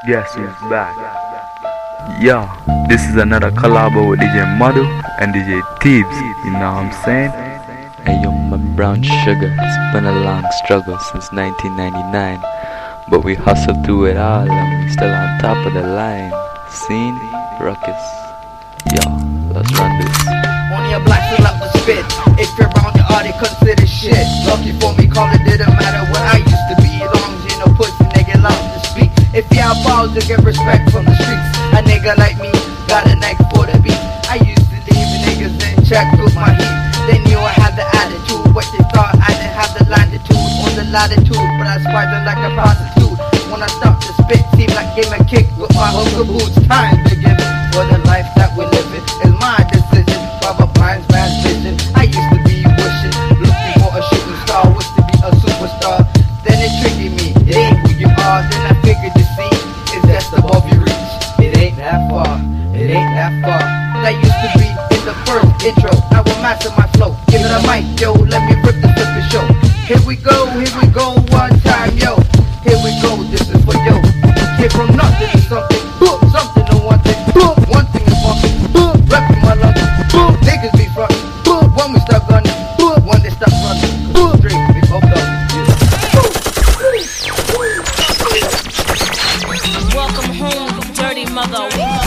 Guess who's back? Yo, this is another collab with DJ Madu and DJ Teebs, you know what I'm saying? Hey yo, my brown sugar, it's been a long struggle since 1999, but we hustled through it all and we still on top of the line. Scene, ruckus. Yo, let's run this. On your black fill up with spit. If you're around your art, it consider shit. Lucky for me, call it didn't matter what I used to be. As long as you know pussy, nigga allowed to speak. If you have balls, you get respect from the streets. A nigga like me got a neck for the beat. I used to leave niggas in check with my heat. They knew I had the attitude. What they thought I didn't have the latitude on the latitude, but I spied them like a prostitute. When I start to spit, seem like give a kick with my hooker boots. Time to give it for the life that we live in. It's my decision. Baba Pines, man's vision. I used to be wishing, looking for a shooting star, wish to be a superstar. Then it triggered me. It ain't who you are. Then I figured to see is that's above your reach. It ain't that far. It ain't that far. That used to be in the first intro. I will master my flow. Give it a mic, yo. Let me rip the flippin' show. Here we go one time, yo. Here we go, this is for yo. Came from nothing to something, something to one thing, one thing to something, rapping my lungs, niggas be frontin', when we start gunning, when they stop running, straight, we hope up. Welcome home, dirty mother.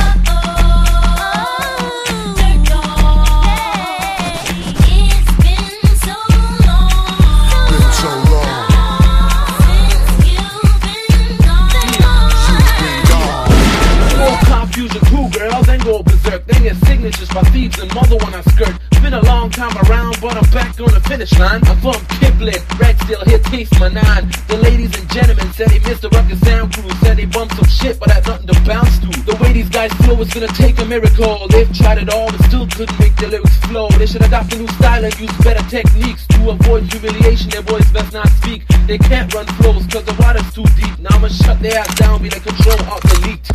Then your signatures by thieves and mother when I skirt. Been a long time around, but I'm back on the finish line. I'm from Kipling, Red still here, taste my nine. The ladies and gentlemen said they missed the Ruckus Sound Crew. Said they bumped some shit, but had nothing to bounce to. The way these guys flow is gonna take a miracle. They've tried it all, but still couldn't make their lyrics flow. They should adopt a new style and use better techniques. To avoid humiliation, their boys best not speak. They can't run flows, cause the water's too deep. Now I'ma shut their ass down, be the control alt delete.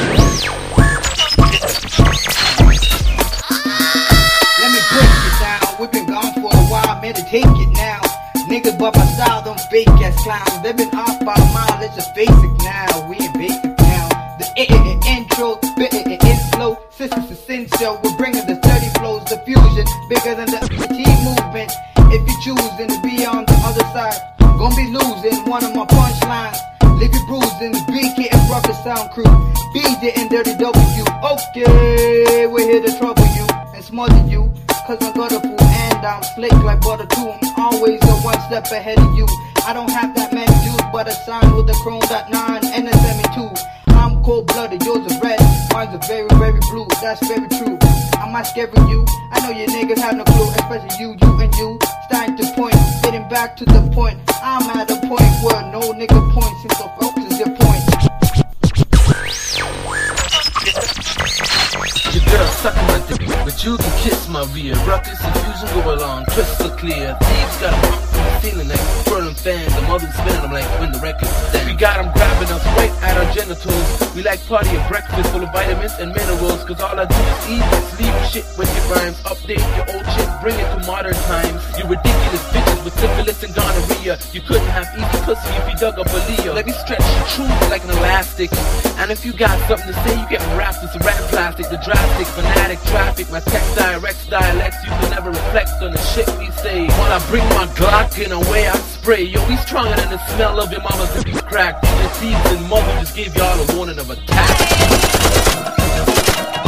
We've been gone for a while, man, to take it now. Niggas but my style, them fake ass clowns. They've been off by a mile, let's just face it now. We ain't basic now. The intro, slow. Sisters essential, we're bringing the sturdy flows, the fusion, bigger than the team movement. If you choosing to be on the other side, gonna be losing one of my punchlines. Leave you bruising, BK and Ruckus Sound Crew, BJ and Dirty W. Okay, we're here to trouble you and smother you. Cause I got a fool and I'm slick like butter too. I'm always a one step ahead of you. I don't have that many juice, but a sign with a chrome .9 and a semi-2. I'm cold blooded, yours is red, mine's are very, very blue. That's very true. Am I scaring you? I know you niggas have no clue, especially you and you. Starting to point, getting back to the point. I'm at a point where no nigga points, so focus your point. Your girl sucking my dick, but you can kiss my rear. Ruckus and fusion go along, crystal clear. Thieves got them hung from the ceiling like whirling fans. The mother's spinning them like when the record's dead. We got them grabbing us right at our genitals. We like party and breakfast full of vitamins and minerals. Cause all I do is eat and sleep shit with your rhymes. Update your old shit, bring it to modern times. You ridiculous bitches with syphilis and gonorrhea. You couldn't have easy pussy if you dug up a Leo. Let me stretch the truth like an elastic. And if you got something to say, you get wrapped with some rat plastic. The drastic, fanatic, traffic, my text dialects, you can never reflect on the shit we say. While I bring my Glock in a way I spray. Yo, we stronger than the smell of your mama's crack. The thieves and mother just gave y'all a warning of attack.